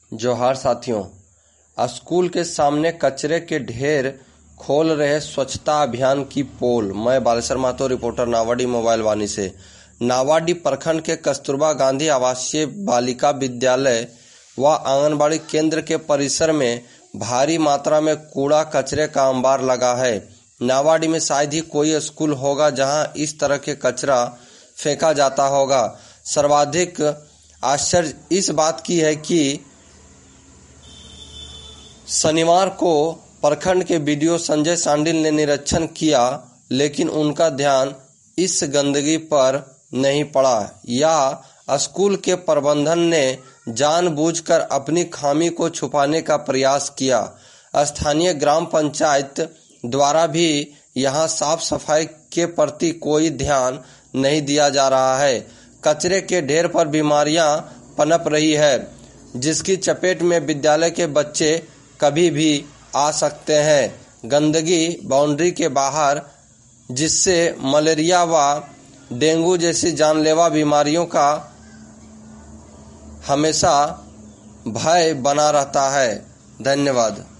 जोहार साथियों, स्कूल के सामने कचरे के ढेर खोल रहे स्वच्छता अभियान की पोल। मैं बालेश्वर महतो, रिपोर्टर नावाडी मोबाइल वाणी से। नावाडी प्रखंड के कस्तूरबा गांधी आवासीय बालिका विद्यालय व आंगनबाड़ी केंद्र के परिसर में भारी मात्रा में कूड़ा कचरे का अंबार लगा है। नावाडी में शायद ही कोई स्कूल होगा जहां इस तरह के कचरा फेंका जाता होगा। सर्वाधिक आश्चर्य इस बात की है कि शनिवार को प्रखंड के बीडीओ संजय सांडिल ने निरीक्षण किया, लेकिन उनका ध्यान इस गंदगी पर नहीं पड़ा या स्कूल के प्रबंधन ने जानबूझकर अपनी खामी को छुपाने का प्रयास किया। स्थानीय ग्राम पंचायत द्वारा भी यहां साफ सफाई के प्रति कोई ध्यान नहीं दिया जा रहा है। कचरे के ढेर पर बीमारियां पनप रही है, जिसकी चपेट में विद्यालय के बच्चे कभी भी आ सकते हैं। गंदगी बाउंड्री के बाहर, जिससे मलेरिया व डेंगू जैसी जानलेवा बीमारियों का हमेशा भय बना रहता है। धन्यवाद।